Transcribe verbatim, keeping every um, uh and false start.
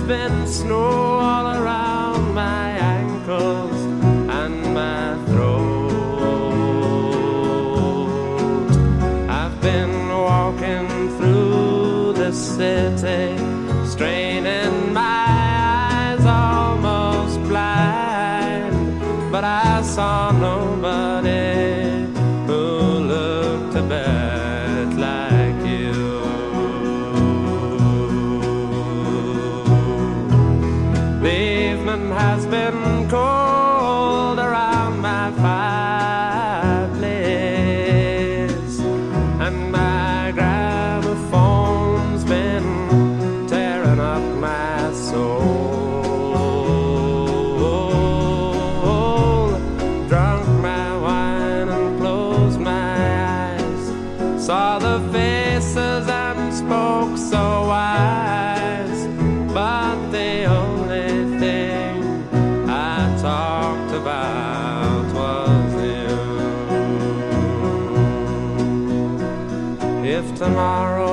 been snow all around my ankles and my throat. I've been walking through the city, straining my eyes almost blind, but I saw nobody who looked a bit like you. The evening has been cold around my fireplace, and my gramophone's been tearing up my soul. Drunk my wine and closed my eyes, saw the faces and spoke so wise, but the only thing I talked about was you. If tomorrow